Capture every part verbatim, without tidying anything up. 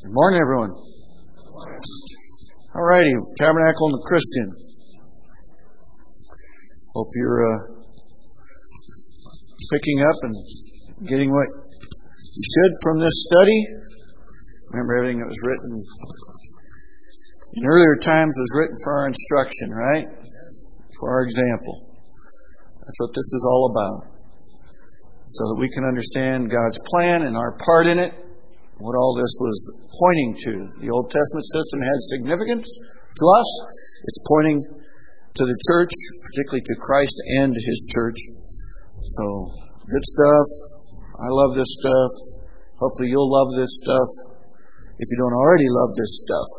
Good morning, everyone. All righty, Tabernacle and the Christian. Hope you're uh, picking up and getting what you should from this study. Remember, everything that was written in earlier times was written for our instruction, right? For our example. That's what this is all about. So that we can understand God's plan and our part in it. What all this was pointing to. The Old Testament system had significance to us. It's pointing to the church, particularly to Christ and His church. So, good stuff. I love this stuff. Hopefully you'll love this stuff if you don't already love this stuff.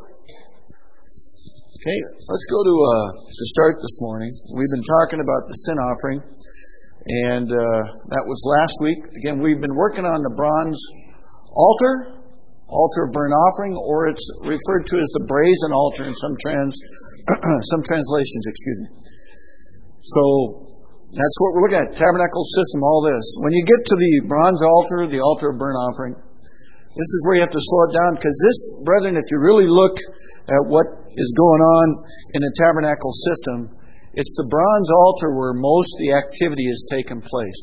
Okay, let's go to uh, to start this morning. We've been talking about the sin offering, and uh, that was last week. Again, we've been working on the bronze altar, altar of burnt offering, or it's referred to as the brazen altar in some trans, some translations. Excuse me. So that's what we're looking at: tabernacle system. All this. When you get to the bronze altar, the altar of burnt offering, this is where you have to slow it down, because this, brethren, if you really look at what is going on in the tabernacle system, it's the bronze altar where most of the activity is taking place.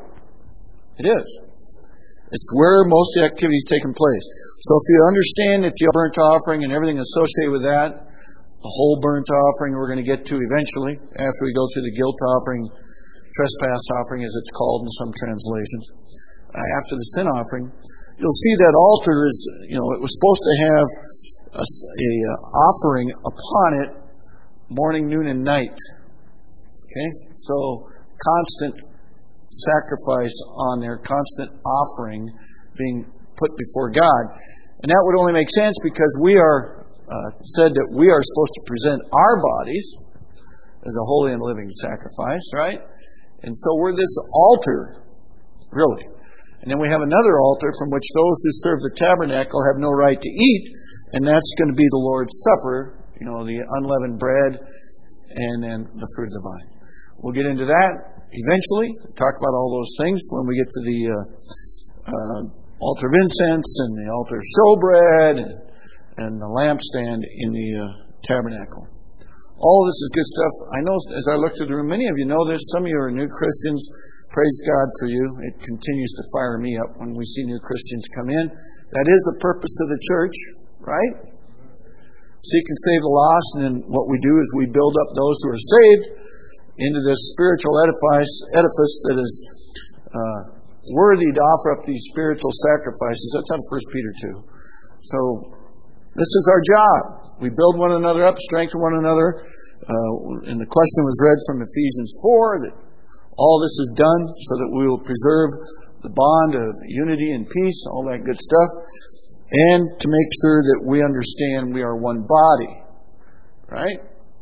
It is. It's where most of the activity is taking place. So if you understand that you have burnt offering and everything associated with that, the whole burnt offering we're going to get to eventually, after we go through the guilt offering, trespass offering as it's called in some translations, uh, after the sin offering, you'll see that altar is, you know, it was supposed to have a, a uh, offering upon it morning, noon, and night. Okay? So constant sacrifice on there, constant offering being put before God. And that would only make sense because we are uh, said that we are supposed to present our bodies as a holy and living sacrifice, right? And so we're this altar, really. And then we have another altar from which those who serve the tabernacle have no right to eat, and that's going to be the Lord's Supper, you know, the unleavened bread and then the fruit of the vine. We'll get into that eventually, talk about all those things when we get to the uh, uh, altar of incense and the altar of showbread and, and the lampstand in the uh, tabernacle. All of this is good stuff. I know as I look through the room, many of you know this. Some of you are new Christians. Praise God for you. It continues to fire me up when we see new Christians come in. That is the purpose of the church, right? Seek and save the lost, and then what we do is we build up those who are saved into this spiritual edifice, edifice that is uh, worthy to offer up these spiritual sacrifices. That's out of First Peter two. So this is our job. We build one another up, strengthen one another. Uh, and the question was read from Ephesians four, that all this is done so that we will preserve the bond of unity and peace, all that good stuff, and to make sure that we understand we are one body. Right?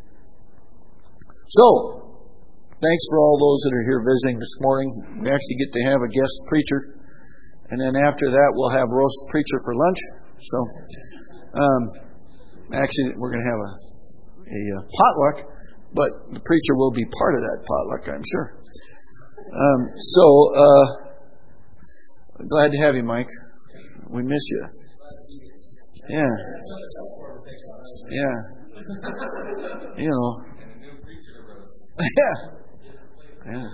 So, thanks for all those that are here visiting this morning. We actually get to have a guest preacher. And then after that, we'll have roast preacher for lunch. So, um, actually, we're going to have a, a, a potluck, but the preacher will be part of that potluck, I'm sure. Um, so, uh, glad to have you, Mike. We miss you. Yeah. Yeah. You know. Yeah. Yeah.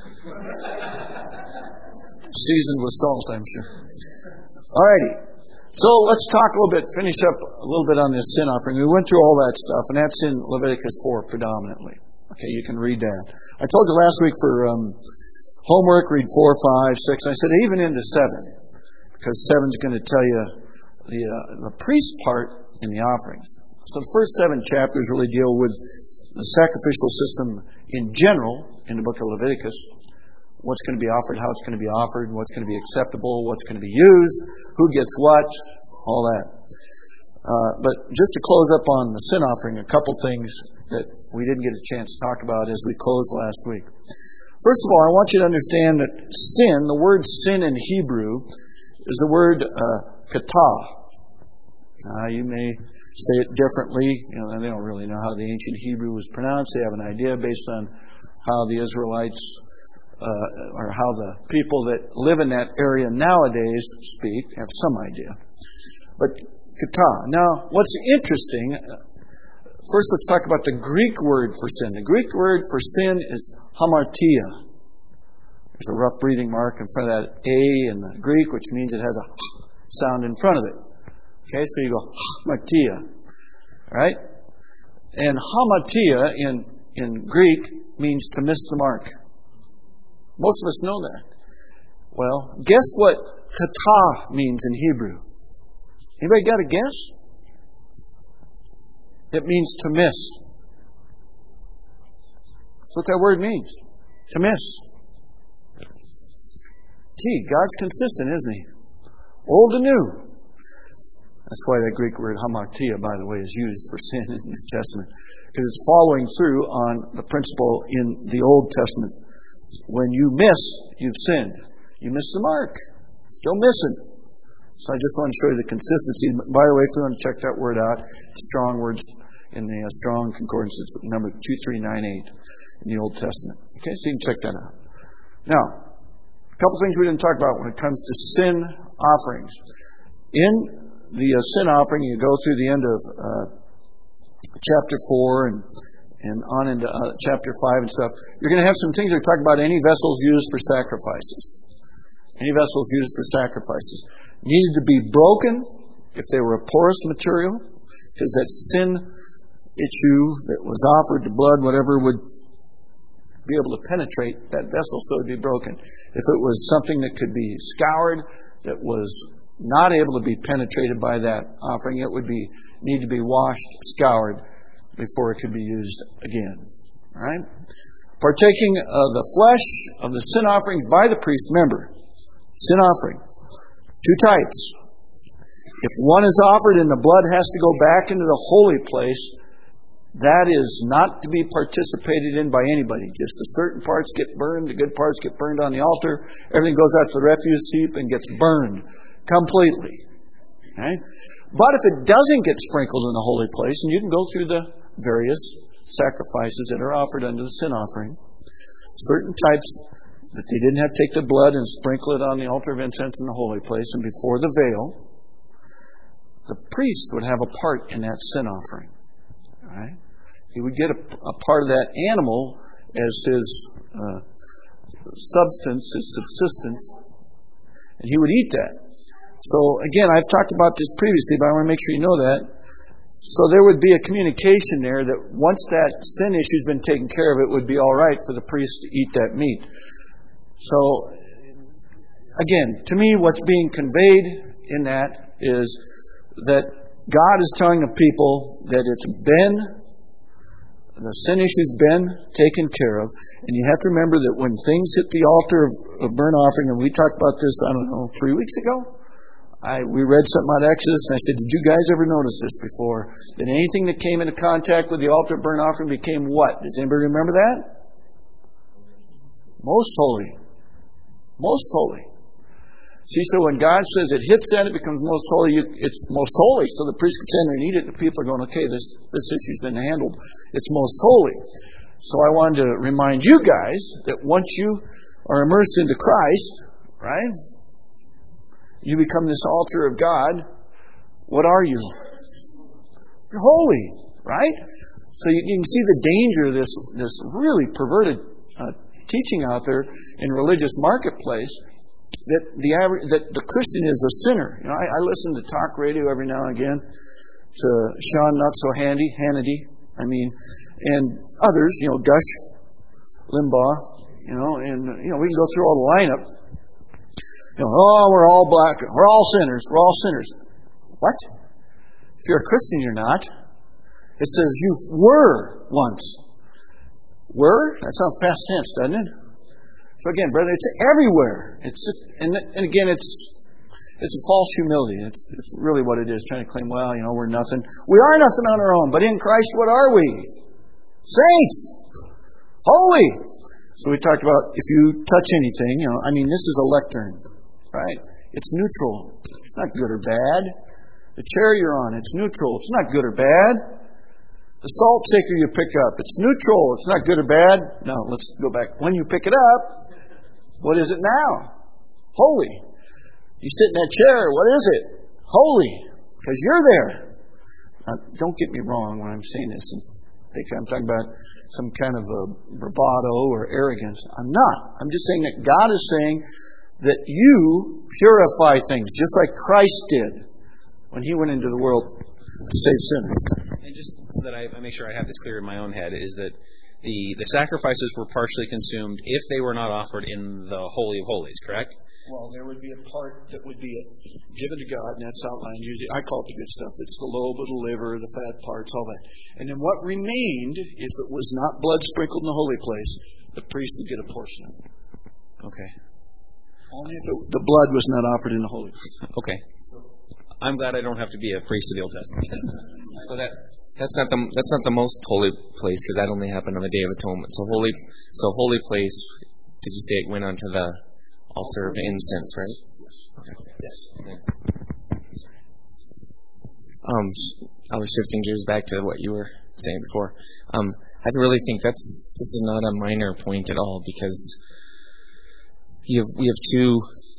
Seasoned with salt, I'm sure. Alrighty. So let's talk a little bit, finish up a little bit on this sin offering. We went through all that stuff, and that's in Leviticus four predominantly. Okay, you can read that. I told you last week for um, homework, read four, five, six. I said even into seven, because seven's going to tell you the uh, the priest part in the offerings. So the first seven chapters really deal with the sacrificial system in general in the book of Leviticus. What's going to be offered, how it's going to be offered, what's going to be acceptable, what's going to be used, who gets what, all that. Uh, but just to close up on the sin offering, a couple things that we didn't get a chance to talk about as we closed last week. First of all, I want you to understand that sin, the word sin in Hebrew, is the word uh, kata. Uh, you may say it differently. You know, they don't really know how the ancient Hebrew was pronounced. They have an idea based on how the Israelites uh, or how the people that live in that area nowadays speak, have some idea. But Kata. Now, what's interesting, first let's talk about the Greek word for sin. The Greek word for sin is hamartia. There's a rough breathing mark in front of that A in the Greek, which means it has a sound in front of it. Okay, so you go hamartia. Right? And hamartia in, in Greek means to miss the mark. Most of us know that. Well, guess what kata means in Hebrew? Anybody got a guess? It means to miss. That's what that word means. To miss. Gee, God's consistent, isn't He? Old and new. That's why that Greek word hamartia, by the way, is used for sin in the New Testament. Because it's following through on the principle in the Old Testament. When you miss, you've sinned. You miss the mark. Still missing. So I just want to show you the consistency. By the way, if you want to check that word out, strong words in the uh, Strong Concordance, it's number two three nine eight in the Old Testament. Okay, so you can check that out. Now, a couple things we didn't talk about when it comes to sin offerings. In the uh, sin offering, you go through the end of uh, chapter four and and on into uh, chapter five and stuff. You're going to have some things that talk about any vessels used for sacrifices. Any vessels used for sacrifices needed to be broken if they were a porous material, because that sin issue that was offered, the blood, whatever, would be able to penetrate that vessel, so it would be broken. If it was something that could be scoured, that was not able to be penetrated by that offering, it would be need to be washed, scoured, before it could be used again. All right? Partaking of the flesh of the sin offerings by the priest. Remember, sin offering. Two types. If one is offered and the blood has to go back into the holy place, that is not to be participated in by anybody. Just the certain parts get burned, the good parts get burned on the altar, everything goes out to the refuse heap and gets burned completely. Okay? But if it doesn't get sprinkled in the holy place, and you can go through the various sacrifices that are offered under the sin offering, certain types that they didn't have to take the blood and sprinkle it on the altar of incense in the holy place and before the veil, the priest would have a part in that sin offering. Right? He would get a, a part of that animal as his uh, substance, his subsistence, and he would eat that. So again, I've talked about this previously, but I want to make sure you know that. So there would be a communication there that once that sin issue's been taken care of, it would be all right for the priest to eat that meat. So, again, to me, what's being conveyed in that is that God is telling the people that it's been, the sin issue's been taken care of. And you have to remember that when things hit the altar of, of burnt offering, and we talked about this, I don't know, three weeks ago, I we read something out of Exodus, and I said, did you guys ever notice this before? That anything that came into contact with the altar of burnt offering became what? Does anybody remember that? Most holy. Most holy. See, so when God says it hits that, it becomes most holy. You, it's most holy. So the priest can stand there and eat it, and the people are going, okay, this, this issue's been handled. It's most holy. So I wanted to remind you guys that once you are immersed into Christ, right, you become this altar of God. What are you? You're holy, right? So you, you can see the danger of this, this really perverted uh, teaching out there in religious marketplace that the average, that the Christian is a sinner. You know, I, I listen to talk radio every now and again to Sean Not So Handy, Hannity, I mean, and others, you know, Gush, Limbaugh, you know, and you know we can go through all the lineup. You know, oh, we're all black, we're all sinners, we're all sinners. What? If you're a Christian, you're not. It says you were once. Were? That sounds past tense, doesn't it? So again, brother, it's everywhere. It's just, and, and again, it's it's a false humility. It's it's really what it is, trying to claim, well, you know, we're nothing. We are nothing on our own, but in Christ, what are we? Saints, holy. So we talked about if you touch anything, you know, I mean, this is a lectern, right? It's neutral. It's not good or bad. The chair you're on, it's neutral. It's not good or bad. The salt shaker you pick up, it's neutral. It's not good or bad. Now, let's go back. When you pick it up, what is it now? Holy. You sit in that chair, what is it? Holy. Because you're there. Now, don't get me wrong when I'm saying this and think I'm talking about some kind of a bravado or arrogance. I'm not. I'm just saying that God is saying that you purify things just like Christ did when He went into the world to save sinners. And just so that I, I make sure I have this clear in my own head, is that the, the sacrifices were partially consumed if they were not offered in the Holy of Holies, correct? Well, there would be a part that would be given to God, and that's outlined usually. I call it the good stuff. It's the lobe, the liver, the fat parts, all that. And then what remained, if it was not blood sprinkled in the holy place, the priest would get a portion of it. Okay. Only if it, the blood was not offered in the holy place. Okay. I'm glad I don't have to be a priest of the Old Testament. So that that's not the that's not the most holy place, because that only happened on the Day of Atonement. So holy, so holy place. Did you say it went onto the altar of incense, right? Okay. Yes. Okay. Um, I was shifting gears back to what you were saying before. Um, I really think that's this is not a minor point at all, because you have, we have two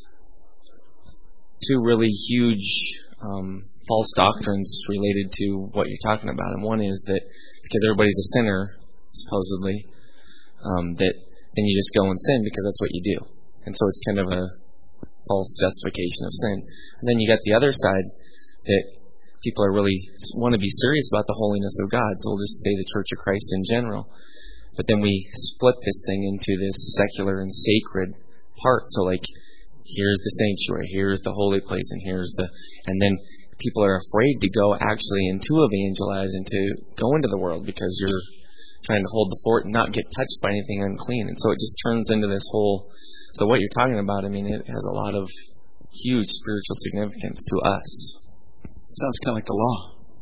two really huge um, false doctrines related to what you're talking about. And one is that because everybody's a sinner, supposedly, um, that then you just go and sin because that's what you do. And so it's kind of a false justification of sin. And then you got the other side, that people are really want to be serious about the holiness of God. So we'll just say the Church of Christ in general. But then we split this thing into this secular and sacred part. So like, here's the sanctuary, here's the holy place, and here's the... And then people are afraid to go actually and to evangelize and to go into the world because you're trying to hold the fort and not get touched by anything unclean. And so it just turns into this whole... So what you're talking about, I mean, it has a lot of huge spiritual significance to us. Sounds kind of like the law.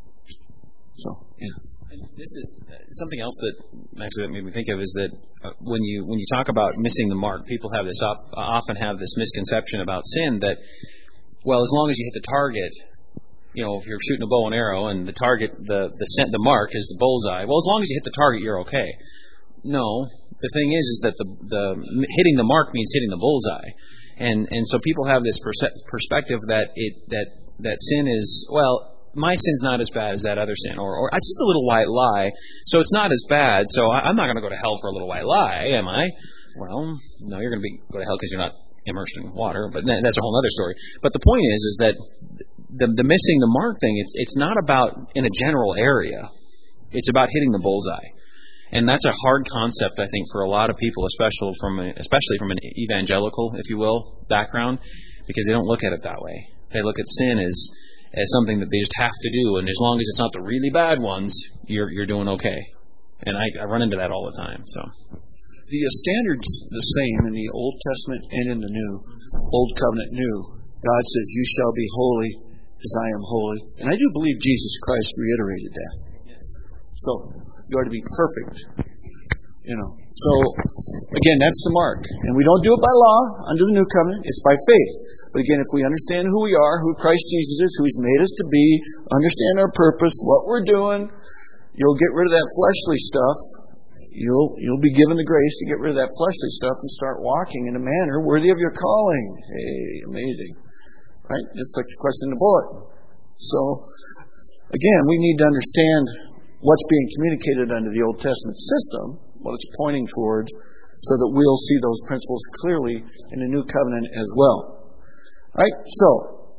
So, yeah. And this is uh, something else that actually that made me think of is that uh, when you when you talk about missing the mark, people have this op, often have this misconception about sin that, well, as long as you hit the target, you know, if you're shooting a bow and arrow and the target, the the scent, the mark is the bullseye. Well, as long as you hit the target, you're okay. No, the thing is, is that the the hitting the mark means hitting the bullseye, and and so people have this perse- perspective that it that that sin is, well, my sin's not as bad as that other sin, or or it's just a little white lie, so it's not as bad. So I, I'm not going to go to hell for a little white lie, am I? Well, no, you're going to be go to hell because you're not immersed in water, but then, that's a whole other story. But the point is, is that the the missing the mark thing, it's it's not about in a general area, it's about hitting the bullseye. And that's a hard concept, I think, for a lot of people, especially from a, especially from an evangelical, if you will, background, because they don't look at it that way. They look at sin as as something that they just have to do, and as long as it's not the really bad ones, you're you're doing okay. And I, I run into that all the time. So the uh, standard's the same in the Old Testament and in the New, Old Covenant, New. God says, "You shall be holy, as I am holy," and I do believe Jesus Christ reiterated that. yes. So you are to be perfect, you know. So, again, that's the mark. And we don't do it by law under the New Covenant. It's by faith. But again, if we understand who we are, who Christ Jesus is, who He's made us to be, understand our purpose, what we're doing, you'll get rid of that fleshly stuff. You'll you'll be given the grace to get rid of that fleshly stuff and start walking in a manner worthy of your calling. Hey, amazing. Right? Just like the question in the bulletin. So, again, we need to understand what's being communicated under the Old Testament system, what it's pointing towards, so that we'll see those principles clearly in the New Covenant as well. Right? So,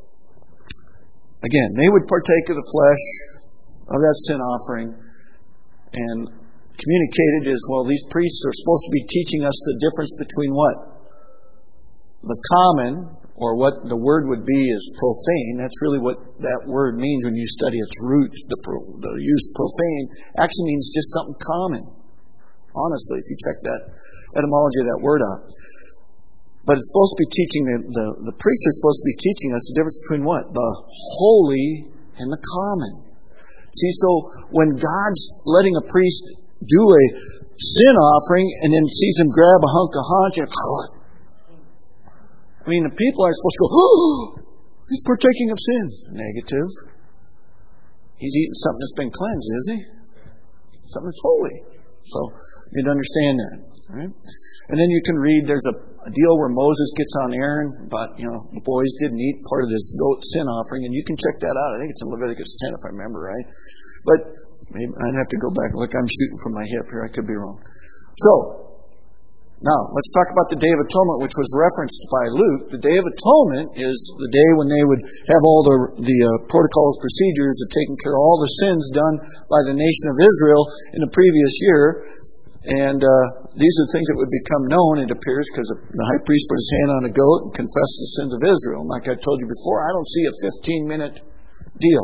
again, they would partake of the flesh of that sin offering, and communicated as, well, these priests are supposed to be teaching us the difference between what? The common, or what the word would be is profane. That's really what that word means when you study its root. The, pro, the use profane actually means just something common. Honestly, if you check that etymology of that word out. But it's supposed to be teaching, the, the, the priests are supposed to be teaching us the difference between what? The holy and the common. See, so when God's letting a priest do a sin offering and then sees him grab a hunk of haunch and I mean, the people are supposed to go, oh, he's partaking of sin. Negative. He's eating something that's been cleansed, is he? Something that's holy. So, you need to understand that. Right? And then you can read, there's a, a deal where Moses gets on Aaron about, you know, the boys didn't eat part of this goat sin offering, and you can check that out. I think it's in Leviticus ten if I remember right. But maybe I'd have to go back. Look, I'm shooting from my hip here. I could be wrong. So, now, let's talk about the Day of Atonement, which was referenced by Luke. The Day of Atonement is the day when they would have all the, the uh, protocols, procedures of taking care of all the sins done by the nation of Israel in the previous year. And uh, these are things that would become known, it appears, because the high priest put his hand on a goat and confessed the sins of Israel. And like I told you before, I don't see a fifteen-minute deal.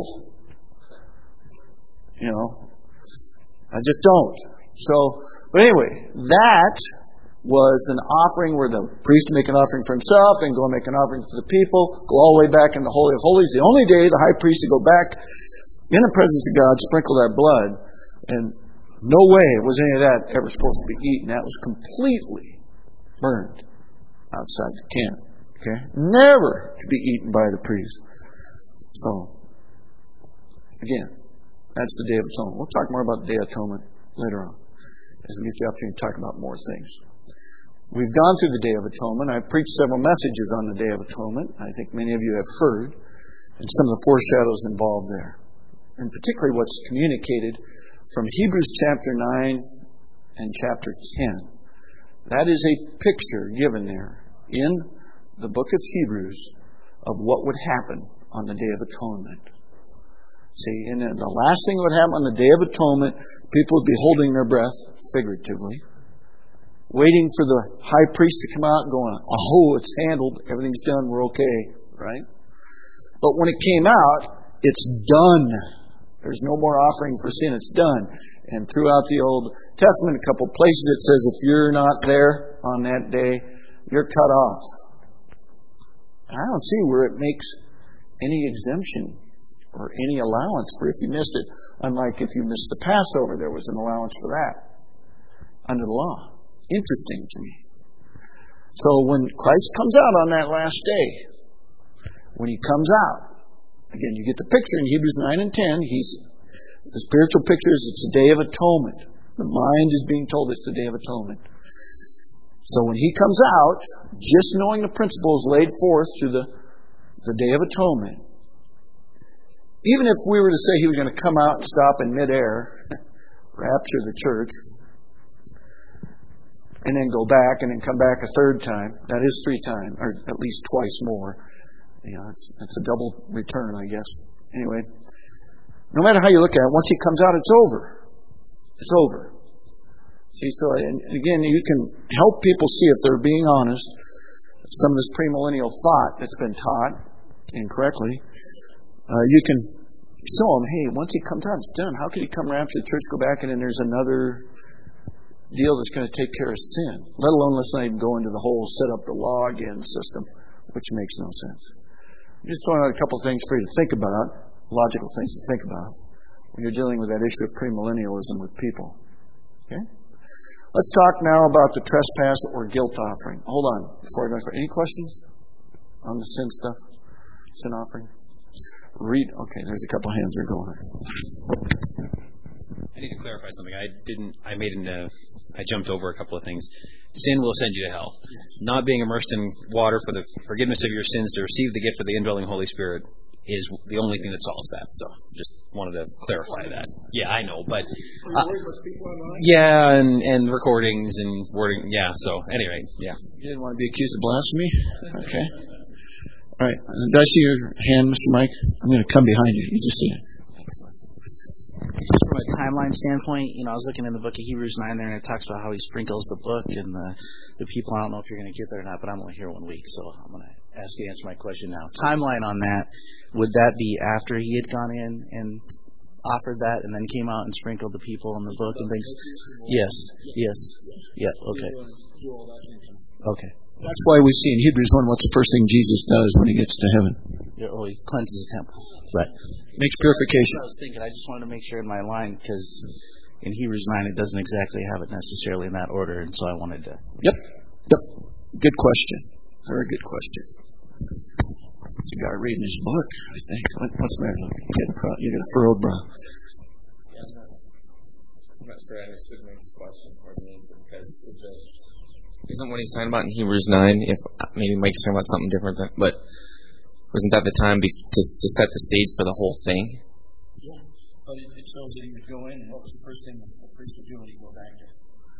You know, I just don't. So, but anyway, that was an offering where the priest would make an offering for himself, then go and make an offering for the people, go all the way back in the Holy of Holies. The only day the high priest would go back in the presence of God, sprinkle that blood, and no way was any of that ever supposed to be eaten. That was completely burned outside the camp. Okay? Never to be eaten by the priest. So, again, that's the Day of Atonement. We'll talk more about the Day of Atonement later on as we get the opportunity to talk about more things. We've gone through the Day of Atonement. I've preached several messages on the Day of Atonement. I think many of you have heard, and some of the foreshadows involved there. And particularly what's communicated from Hebrews chapter nine and chapter ten. That is a picture given there in the book of Hebrews of what would happen on the Day of Atonement. See, and the last thing that would happen on the Day of Atonement, people would be holding their breath, figuratively, waiting for the high priest to come out and going, oh, it's handled, everything's done, we're okay, right? But when it came out, it's done. There's no more offering for sin, it's done. And throughout the Old Testament, a couple places it says if you're not there on that day, you're cut off. And I don't see where it makes any exemption or any allowance for if you missed it. Unlike if you missed the Passover, there was an allowance for that under the law. Interesting to me. So when Christ comes out on that last day, when He comes out, again, you get the picture in Hebrews nine and ten. He's the spiritual picture is it's a Day of Atonement. The mind is being told it's the Day of Atonement. So when He comes out, just knowing the principles laid forth through the, the Day of Atonement, even if we were to say He was going to come out and stop in midair, rapture the church, and then go back and then come back a third time, that is three times, or at least twice more. You know, that's, that's a double return, I guess. Anyway, no matter how you look at it, once He comes out, it's over. It's over. See, so and again, you can help people see if they're being honest. Some of this premillennial thought that's been taught incorrectly, uh, you can show them, hey, once He comes out, it's done. How could He come rapture the church, go back, and then there's another deal that's going to take care of sin? Let alone, let's not even go into the whole set up the law again system, which makes no sense. I'm just throwing out a couple of things for you to think about, logical things to think about when you're dealing with that issue of premillennialism with people. Okay? Let's talk now about the trespass or guilt offering. Hold on before I go. Any questions on the sin stuff? Sin offering? Read. Okay, there's a couple of hands that are going. I need to clarify something. I didn't. I made an. Uh, I jumped over a couple of things. Sin will send you to hell. Not being immersed in water for the forgiveness of your sins to receive the gift of the indwelling Holy Spirit is the only thing that solves that. So, just wanted to clarify that. Yeah, I know, but uh, yeah, and and recordings and wording. Yeah. So, anyway, yeah. You didn't want to be accused of blasphemy. Okay. All right. Did I see your hand, Mister Mike? I'm going to come behind you. You just see it. From a timeline standpoint, you know, I was looking in the book of Hebrews nine there, and it talks about how He sprinkles the book and the, the people. I don't know if you're going to get there or not, but I'm only here one week, so I'm going to ask you to answer my question now. Timeline on that, would that be after He had gone in and offered that and then came out and sprinkled the people in the book and things? Yes, yes, yeah, okay. Okay. That's why we see in Hebrews one, what's the first thing Jesus does when He gets to heaven? Yeah, oh, He cleanses the temple. Right. Makes purification. I was thinking, I just wanted to make sure in my line, because in Hebrews nine it doesn't exactly have it necessarily in that order, and so I wanted to. Yep. Yep. Good question. Very good question. It's a guy reading his book, I think. What, what's the matter? You get a, you get a furrowed brow. Yeah, I'm not, I'm not sure I understood Mike's question or the answer, because is the Isn't what he's talking about in Hebrews nine? If maybe Mike's talking about something different, than, but wasn't that the time be, to to set the stage for the whole thing? Yeah, but it, it shows that he would go in, and what was the first thing the priest would do when he go back there?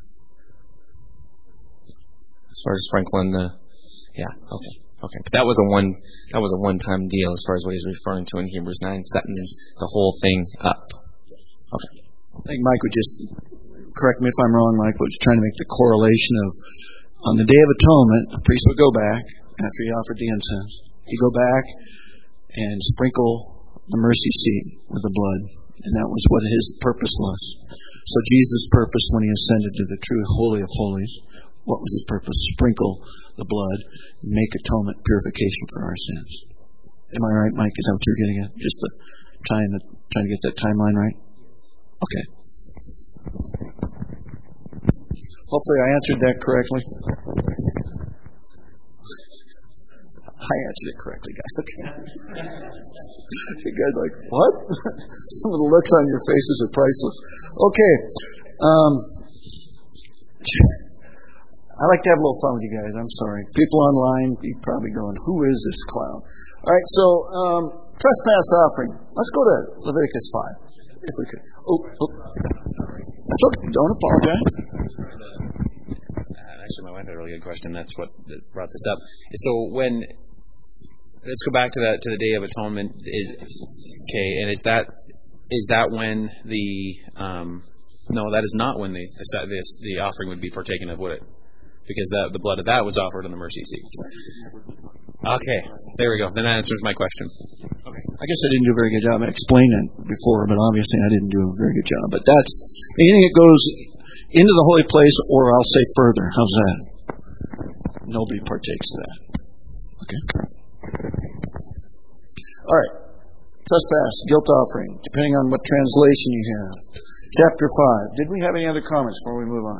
As far as sprinkling the, yeah, okay, okay, but that was a one that was a one time deal as far as what he's referring to in Hebrews nine, setting the whole thing up. Okay, I think Mike would just correct me if I'm wrong. Mike was trying to make the correlation of on the Day of Atonement, the priest would go back after he offered the incense. He'd go back and sprinkle the mercy seat with the blood, and that was what his purpose was. So Jesus' purpose when he ascended to the true Holy of Holies, what was his purpose? Sprinkle the blood, make atonement, purification for our sins. Am I right, Mike? Is that what you're getting at? Just the, trying to trying to get that timeline right? Okay. Hopefully I answered that correctly. I answered it correctly, guys. Okay. You guys are like, what? Some of the looks on your faces are priceless. Okay. Um, I like to have a little fun with you guys. I'm sorry. People online, you're probably going, who is this clown? All right, so um, trespass offering. Let's go to Leviticus five, if we could. Oh, oh. That's okay. Don't apologize. Actually, my wife had a really good question. That's what brought this up. So when, let's go back to that to the Day of Atonement. Is okay, and is that is that when the um, no, that is not when the the, the the offering would be partaken of, would it? Because the the blood of that was offered on the mercy seat. Okay, there we go. Then that answers my question. Okay. I guess I didn't do a very good job explaining it before, but obviously I didn't do a very good job. But that's anything that goes into the holy place, or I'll say further. How's that? Nobody partakes of that. Okay. All right. Trespass, guilt offering, depending on what translation you have. Chapter five. Did we have any other comments before we move on?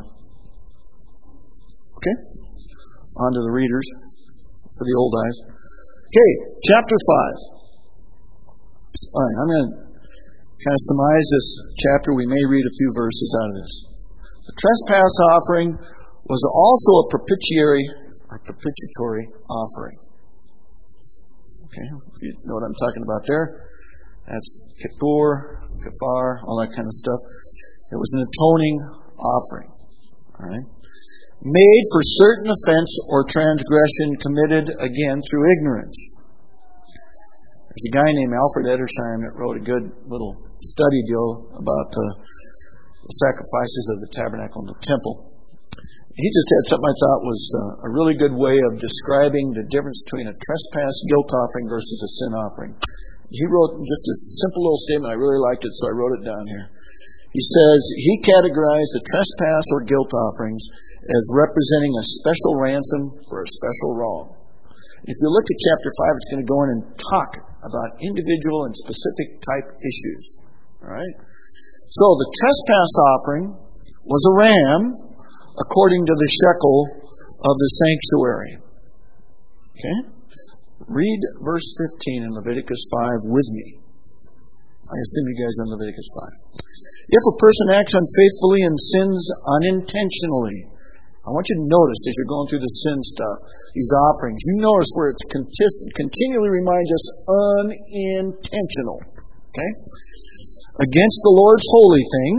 Okay. On to the readers for the old eyes. Okay, chapter five. All right, I'm going to kind of surmise this chapter. We may read a few verses out of this. The trespass offering was also a propitiatory or propitiatory offering. Okay, if you know what I'm talking about there. That's kippur, kafar, all that kind of stuff. It was an atoning offering. All right. Made for certain offense or transgression committed, again, through ignorance. There's a guy named Alfred Edersheim that wrote a good little study deal about the, the sacrifices of the tabernacle and the temple. He just had something I thought was uh, a really good way of describing the difference between a trespass guilt offering versus a sin offering. He wrote just a simple little statement. I really liked it, so I wrote it down here. He says he categorized the trespass or guilt offerings as representing a special ransom for a special wrong. If you look at chapter five, it's going to go in and talk about individual and specific type issues. All right. So the trespass offering was a ram according to the shekel of the sanctuary. Okay. Read verse fifteen in Leviticus five with me. I assume you guys are in Leviticus five. If a person acts unfaithfully and sins unintentionally, I want you to notice as you're going through the sin stuff, these offerings, you notice where it's contis- continually reminds us unintentional. Okay? Against the Lord's holy things,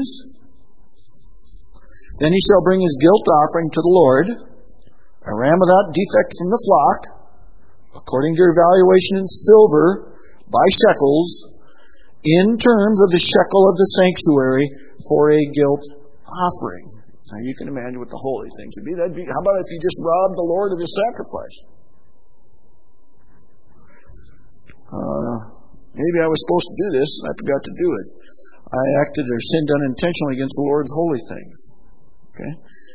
then he shall bring his guilt offering to the Lord, a ram without defect from the flock, according to your valuation in silver, by shekels, in terms of the shekel of the sanctuary, for a guilt offering. Now you can imagine what the holy things would be. That'd be. How about if you just robbed the Lord of his sacrifice? Uh, maybe I was supposed to do this and I forgot to do it. I acted or sinned unintentionally against the Lord's holy things. Okay.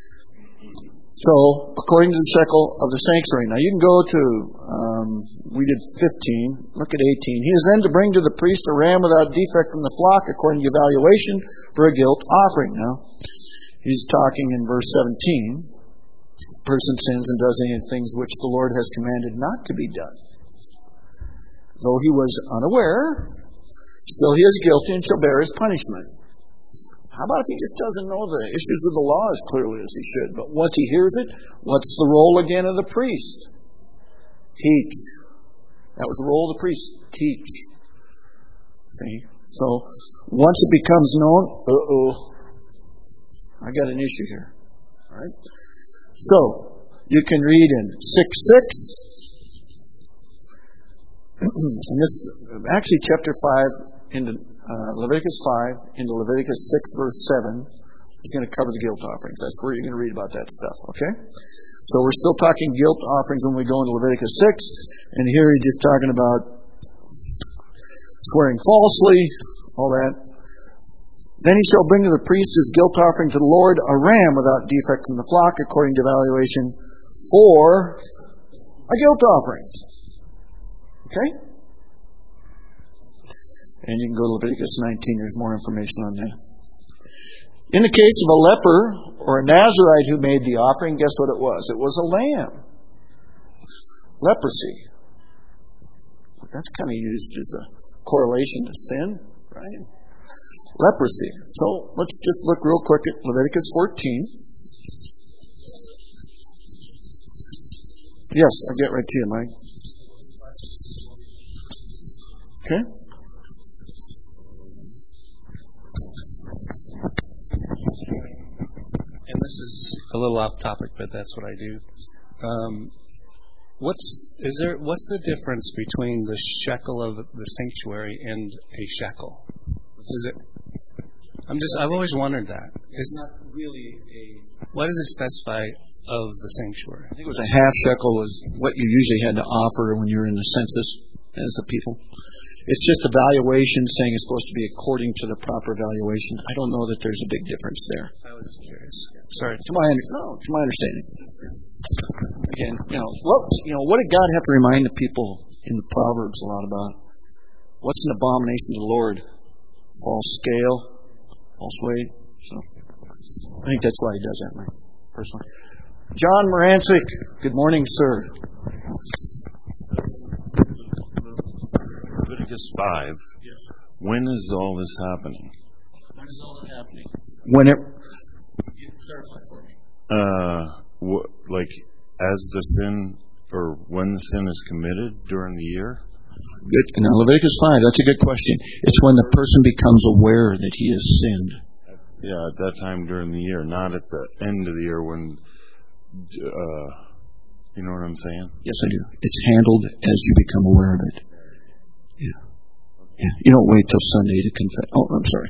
So, according to the shekel of the sanctuary. Now you can go to, um, we did fifteen, look at eighteen. He is then to bring to the priest a ram without defect from the flock according to evaluation for a guilt offering. Now, he's talking in verse seventeen. A person sins and does any of the things which the Lord has commanded not to be done. Though he was unaware, still he is guilty and shall bear his punishment. How about if he just doesn't know the issues of the law as clearly as he should? But once he hears it, what's the role again of the priest? Teach. That was the role of the priest. Teach. See? So, once it becomes known, uh-oh, I got an issue here. All right? So, you can read in six six, and this, actually chapter five, into uh, Leviticus five, into Leviticus six verse seven, is going to cover the guilt offerings. That's where you're going to read about that stuff, okay? So we're still talking guilt offerings when we go into Leviticus six, and here he's just talking about swearing falsely, all that. Then he shall bring to the priest his guilt offering to the Lord, a ram without defect from the flock, according to valuation, for a guilt offering. Okay? And you can go to Leviticus nineteen, there's more information on that. In the case of a leper or a Nazirite who made the offering, guess what it was? It was a lamb. Leprosy. That's kind of used as a correlation to sin, right? Leprosy. So let's just look real quick at Leviticus fourteen. Yes, I'll get right to you, Mike. Okay. And this is a little off topic, but that's what I do. Um, what's is there? What's the difference between the shekel of the sanctuary and a shekel? Is it? I'm just. I've always wondered that. It's not really a. What does it specify of the sanctuary? I think it was a half shekel was what you usually had to offer when you were in the census as a people. It's just a valuation saying it's supposed to be according to the proper valuation. I don't know that there's a big difference there. I was just curious. Sorry. To my no, to my understanding. Again, you know, what you know, what did God have to remind the people in the Proverbs a lot about? What's an abomination to the Lord? False scale, false weight. So I think that's why he does that, Mike, personally. John Morancic, good morning, sir. Leviticus five. Yes. When is all this happening? When is all this happening? When it. Clarify for me. Uh, wh- like as the sin, or when the sin is committed during the year. Good. Now Leviticus five. That's a good question. It's when the person becomes aware that he has sinned. Yeah, at that time during the year, not at the end of the year when. Uh, you know what I'm saying? Yes, I do. It's handled as you become aware of it. Yeah. Yeah. You don't wait till Sunday to confess. Oh, I'm sorry.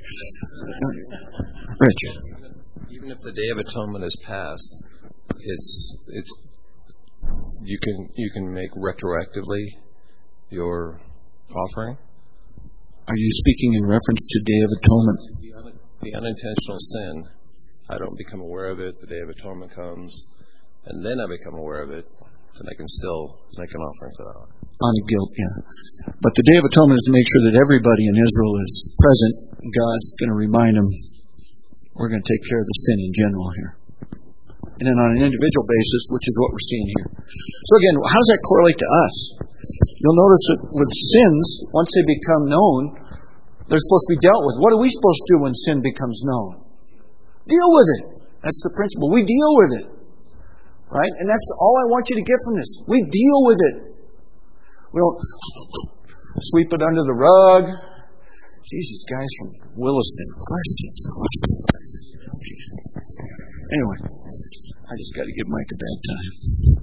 Rich. Even if the Day of Atonement is passed, it's it's you can you can make retroactively your offering. Are you speaking in reference to Day of Atonement? The, un, the unintentional sin, I don't become aware of it. The Day of Atonement comes, and then I become aware of it, and I can still make an offering for that. On the guilt, yeah. But the Day of Atonement is to make sure that everybody in Israel is present. God's going to remind them, we're going to take care of the sin in general here. And then on an individual basis, which is what we're seeing here. So again, how does that correlate to us? You'll notice that with sins, once they become known, they're supposed to be dealt with. What are we supposed to do when sin becomes known? Deal with it. That's the principle. We deal with it. Right? And that's all I want you to get from this. We deal with it. We don't sweep it under the rug. Jesus, guys from Williston. Questions. Questions. Okay. Anyway, I just got to give Mike a bad time.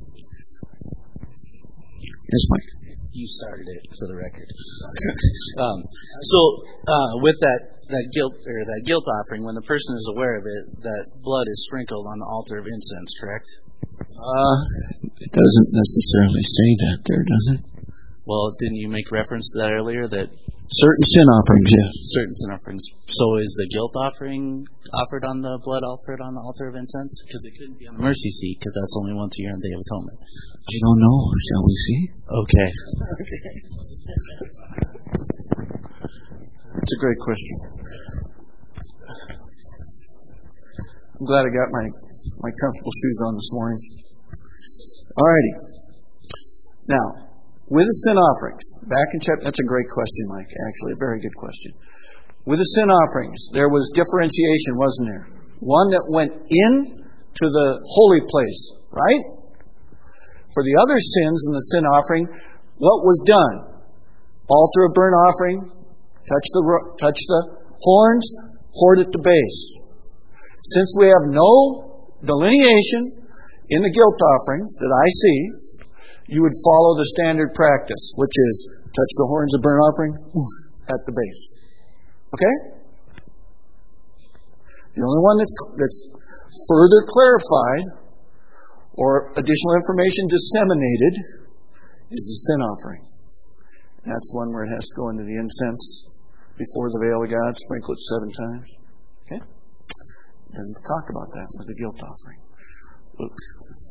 Yes, Mike. You started it, for the record. um, so, uh, with that, that guilt or that guilt offering, when the person is aware of it, that blood is sprinkled on the altar of incense, correct? Uh, it doesn't necessarily say that there, does it? Well, didn't you make reference to that earlier? That certain sin offerings, yes. Certain sin offerings. So is the guilt offering offered on the blood offered on the altar of incense? Because it couldn't be on the mercy seat, because that's only once a year on the Day of Atonement. I don't know. Shall we see? Okay. Okay. That's a great question. I'm glad I got my, my comfortable shoes on this morning. Alrighty. Now, with the sin offerings, back in chapter, that's a great question, Mike, actually, a very good question. with the sin offerings, there was differentiation, wasn't there? One that went in to the holy place, right? For the other sins in the sin offering, what was done? Altar of burnt offering, touch the touch the horns, poured at the base. Since we have no delineation in the guilt offerings that I see, you would follow the standard practice, which is touch the horns of burnt offering at the base. Okay? The only one that's that's further clarified or additional information disseminated is the sin offering. That's one where it has to go into the incense before the veil of God, sprinkle it seven times. Okay? Doesn't talk about that with the guilt offering. Luke.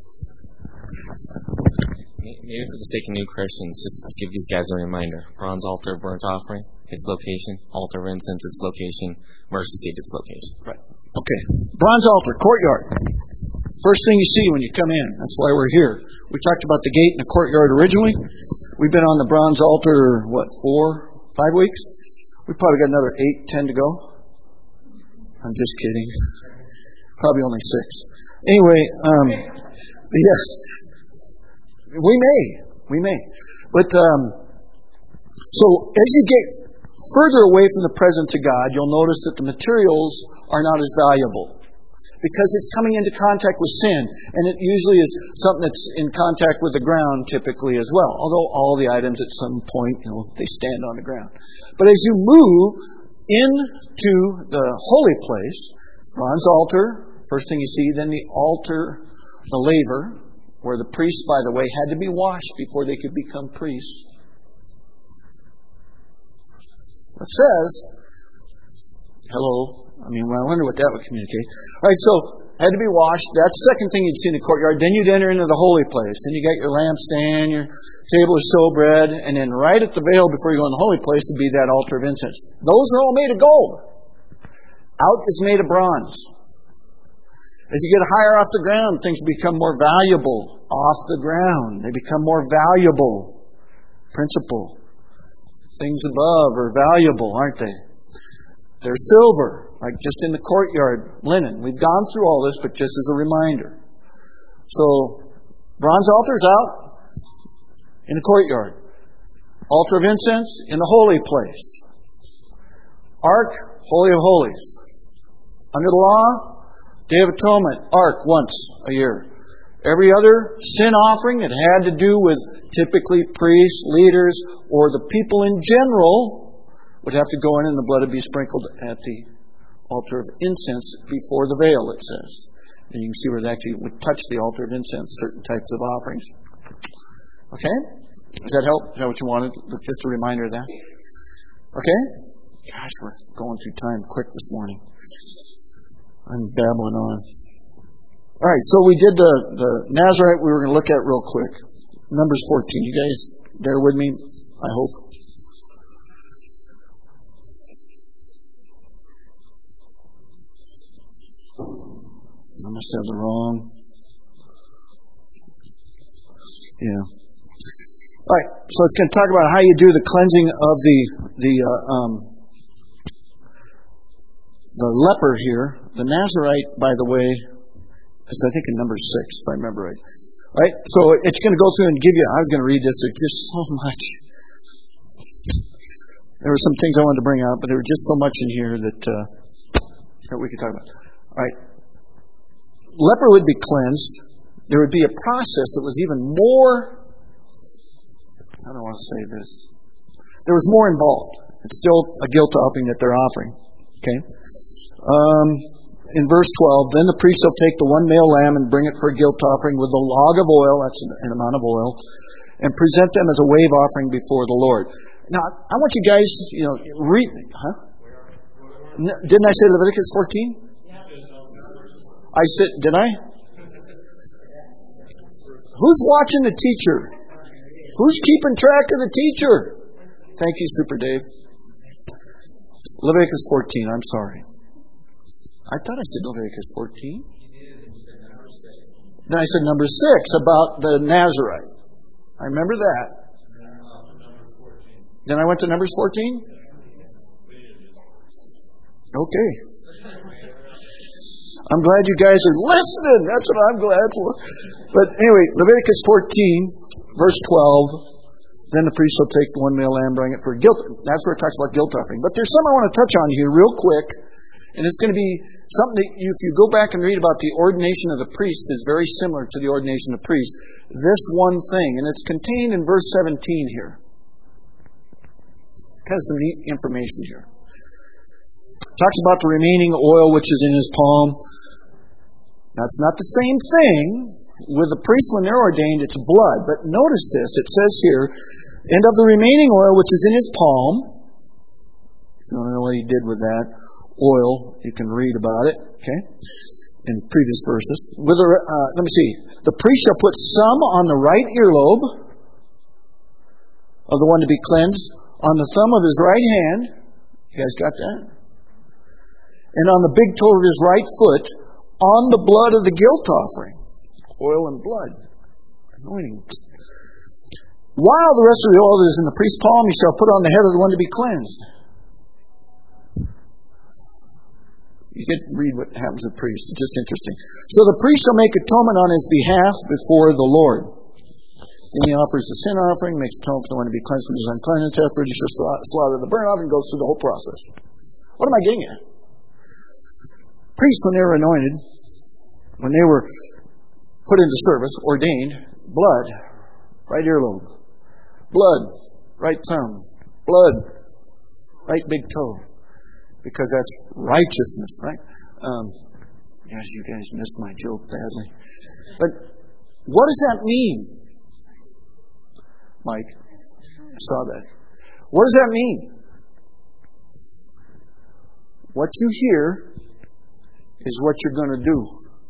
Maybe for the sake of new Christians, just give these guys a reminder. Bronze altar, burnt offering, its location. Altar of incense, its location. Mercy seat, its location. Right. Okay. Bronze altar, courtyard. First thing you see when you come in. That's why we're here. We talked about the gate and the courtyard originally. We've been on the bronze altar, what, four, five weeks? We've probably got another eight, ten to go. I'm just kidding. Probably only six. Anyway, um, yeah, we may, we may. But, um, so as you get further away from the presence of God, you'll notice that the materials are not as valuable. Because it's coming into contact with sin, and it usually is something that's in contact with the ground typically as well. Although all the items at some point, you know, they stand on the ground. But as you move into the holy place, bronze altar, first thing you see, then the altar, the laver, where the priests, by the way, had to be washed before they could become priests. It says, hello. I mean, well, I wonder what that would communicate. All right, so had to be washed. That's the second thing you'd see in the courtyard. Then you'd enter into the holy place. Then you got your lampstand, your table of showbread, and then right at the veil before you go in the holy place would be that altar of incense. Those are all made of gold. Out is made of bronze. As you get higher off the ground, things become more valuable off the ground. They become more valuable. Principle. Things above are valuable, aren't they? They're silver, like just in the courtyard, linen. We've gone through all this, but just as a reminder. So, bronze altar's out in the courtyard. Altar of incense in the holy place. Ark, Holy of Holies. Under the law, Day of Atonement, Ark once a year. Every other sin offering that had to do with typically priests, leaders, or the people in general would have to go in and the blood would be sprinkled at the altar of incense before the veil, it says. And you can see where it actually would touch the altar of incense, certain types of offerings. Okay? Does that help? Is that what you wanted? Just a reminder of that? Okay? Gosh, we're going through time quick this morning. I'm babbling on. All right, so we did the, the Nazarite we were going to look at real quick. Numbers fourteen. You guys bear with me, I hope. I must have the wrong. Yeah. All right. So it's going to talk about how you do the cleansing of the the uh, um, the leper here. The Nazarite, by the way, is I think in number six, if I remember right. All right. So it's going to go through and give you. I was going to read this. There's just so much. There were some things I wanted to bring out, but there was just so much in here that uh, that we could talk about. All right. Leper would be cleansed. There would be a process that was even more, I don't want to say this. There was more involved. It's still a guilt offering that they're offering. Okay? Um, in verse twelve, then the priest shall take the one male lamb and bring it for a guilt offering with a log of oil, that's an amount of oil, and present them as a wave offering before the Lord. Now, I want you guys, you know, read, huh? Didn't I say Leviticus fourteen? I said, did I? Who's watching the teacher? Who's keeping track of the teacher? Thank you, Super Dave. Leviticus fourteen, I'm sorry. I thought I said Leviticus fourteen. Then I said number six about the Nazarite. I remember that. Then I went to Numbers fourteen? Okay. I'm glad you guys are listening. That's what I'm glad for. But anyway, Leviticus fourteen, verse twelve. Then the priest shall take one male lamb, bring it for guilt. That's where it talks about guilt offering. But there's something I want to touch on here real quick. And it's going to be something that you, if you go back and read about the ordination of the priests, is very similar to the ordination of priests. This one thing, and it's contained in verse seventeen here. It has some neat information here. It talks about the remaining oil which is in his palm. That's not the same thing. With the priests when they're ordained, it's blood. But notice this. It says here, and of the remaining oil which is in his palm. If you want to know what he did with that oil, you can read about it. Okay, in previous verses. With the, uh, let me see. The priest shall put some on the right earlobe of the one to be cleansed, on the thumb of his right hand. You guys got that? And on the big toe of his right foot, on the blood of the guilt offering. Oil and blood. Anointing. While the rest of the oil is in the priest's palm, he shall put on the head of the one to be cleansed. You can read what happens with priests. It's just interesting. So the priest shall make atonement on his behalf before the Lord. Then he offers the sin offering, makes atonement for the one to be cleansed from his uncleanness. Afterwards he shall slaughter the burnt offering, goes through the whole process. What am I getting at? Priests, when they were anointed, when they were put into service, ordained, blood, right earlobe, blood, right thumb, blood, right big toe, because that's righteousness, right? Um, yes, you guys missed my joke badly. But what does that mean, Mike? I saw that. What does that mean? What you hear is what you're going to do.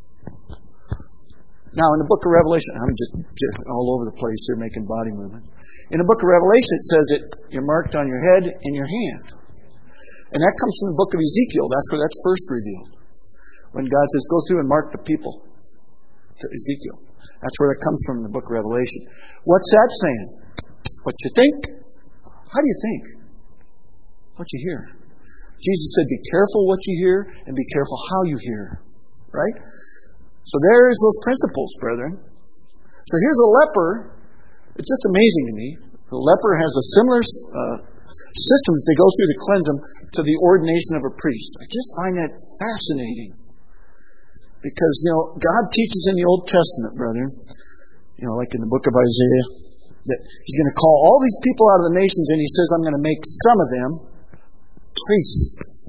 Now, in the book of Revelation, I'm just, just all over the place here making body movement. In the book of Revelation, it says that you're marked on your head and your hand. And that comes from the book of Ezekiel. That's where that's first revealed. When God says, go through and mark the people. To Ezekiel. That's where that comes from in the book of Revelation. What's that saying? What you think? How do you think? What you hear. Jesus said, be careful what you hear and be careful how you hear. Right? So there's those principles, brethren. So here's a leper. It's just amazing to me. The leper has a similar uh, system that they go through to cleanse them to the ordination of a priest. I just find that fascinating. Because, you know, God teaches in the Old Testament, brethren, you know, like in the book of Isaiah, that He's going to call all these people out of the nations, and He says, I'm going to make some of them priests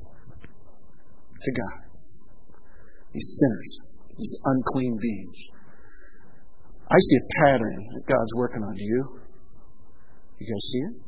to God. These sinners. These unclean beings. I see a pattern that God's working on. Do you? You guys see it?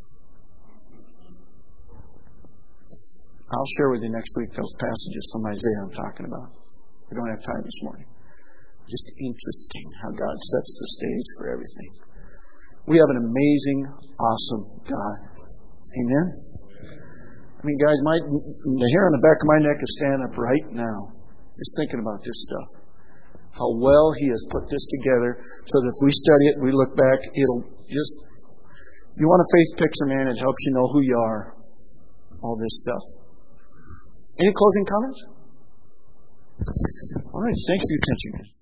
I'll share with you next week those passages from Isaiah I'm talking about. We don't have time this morning. Just interesting how God sets the stage for everything. We have an amazing, awesome God. Amen? I mean, guys, my the hair on the back of my neck is standing up right now. Just thinking about this stuff. How well He has put this together so that if we study it, we look back, it'll just... You want a faith picture, man, it helps you know who you are. All this stuff. Any closing comments? All right, thanks for your attention, man.